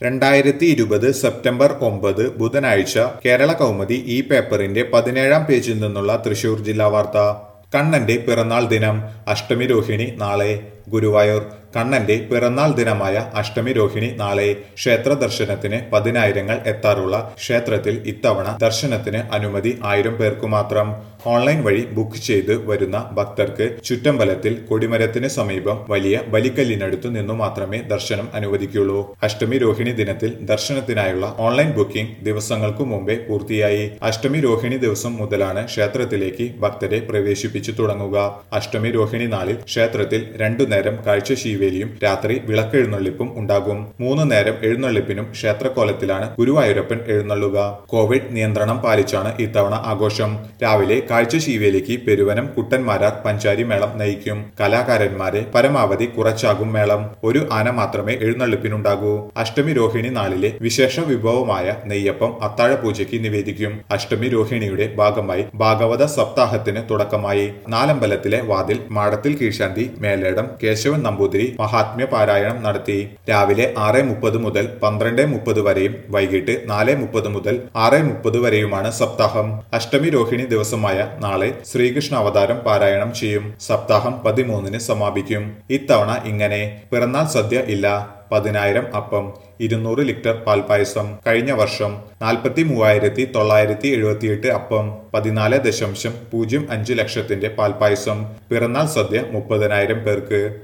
2020 September 9 ബുധനാഴ്ച കേരള കൗമുദി ഈ പേപ്പറിന്റെ 17-ാം പേജിൽ നിന്നുള്ള തൃശൂർ ജില്ലാ വാർത്ത. കണ്ണന്റെ പിറന്നാൾ ദിനം അഷ്ടമി രോഹിണി നാളെ. ഗുരുവായൂർ കണ്ണന്റെ പിറന്നാൾ ദിനമായ അഷ്ടമി രോഹിണി നാളെ. ക്ഷേത്ര ദർശനത്തിന് പതിനായിരങ്ങൾ എത്താറുള്ള ക്ഷേത്രത്തിൽ ഇത്തവണ ദർശനത്തിന് അനുമതി 1000 പേർക്കു മാത്രം. ഓൺലൈൻ വഴി ബുക്ക് ചെയ്ത് വരുന്ന ഭക്തർക്ക് ചുറ്റമ്പലത്തിൽ കൊടിമരത്തിന് സമീപം വലിയ ബലിക്കല്ലിനടുത്തു നിന്നു മാത്രമേ ദർശനം അനുവദിക്കുള്ളൂ. അഷ്ടമി രോഹിണി ദിനത്തിൽ ദർശനത്തിനായുള്ള ഓൺലൈൻ ബുക്കിംഗ് ദിവസങ്ങൾക്കു മുമ്പേ പൂർത്തിയായി. അഷ്ടമി രോഹിണി ദിവസം മുതലാണ് ക്ഷേത്രത്തിലേക്ക് ഭക്തരെ പ്രവേശിപ്പിച്ചു തുടങ്ങുക. അഷ്ടമി രോഹിണി നാളിൽ ക്ഷേത്രത്തിൽ 2 നേരം കാഴ്ചശീവേലിയും രാത്രി വിളക്കെഴുന്നള്ളിപ്പും ഉണ്ടാകും. 3 നേരം എഴുന്നള്ളിപ്പിനും ക്ഷേത്രക്കോലത്തിലാണ് ഗുരുവായൂരപ്പൻ എഴുന്നള്ളുക. കോവിഡ് നിയന്ത്രണം പാലിച്ചാണ് ഇത്തവണ ആഘോഷം. രാവിലെ കാഴ്ചശീവേലിക്ക് പെരുവനം കുട്ടന്മാരാർ പഞ്ചാരി മേളം നയിക്കും. കലാകാരന്മാരെ പരമാവധി കുറച്ചാകും മേളം. ഒരു ആന മാത്രമേ എഴുന്നള്ളിപ്പിനുണ്ടാകൂ. അഷ്ടമി രോഹിണി നാളിലെ വിശേഷ വിഭവമായ നെയ്യപ്പം അത്താഴ പൂജയ്ക്ക് നിവേദിക്കും. അഷ്ടമി രോഹിണിയുടെ ഭാഗമായി ഭാഗവത സപ്താഹത്തിന് തുടക്കമായി. നാലമ്പലത്തിലെ വാതിൽ മാടത്തിൽ കീഴ്ശാന്തി മേലേടം കേശവൻ നമ്പൂതിരി മഹാത്മ്യ പാരായണം നടത്തി. രാവിലെ 6:30 മുതൽ 12:30 വരെയും വൈകിട്ട് 4:30 മുതൽ 6:30 വരെയുമാണ് സപ്താഹം. അഷ്ടമി രോഹിണി ദിവസമായ നാളെ ശ്രീകൃഷ്ണ അവതാരം പാരായണം ചെയ്യും. സപ്താഹം 13-ന് സമാപിക്കും. ഇത്തവണ ഇങ്ങനെ: പിറന്നാൾ സദ്യ ഇല്ല, 10,000 അപ്പം, 200 ലിറ്റർ പാൽപായസം. കഴിഞ്ഞ വർഷം 43,978 അപ്പം, 14.05 ലക്ഷത്തിന്റെ പാൽപായസം. പിറന്നാൾ സദ്യ 30,000 പേർക്ക്.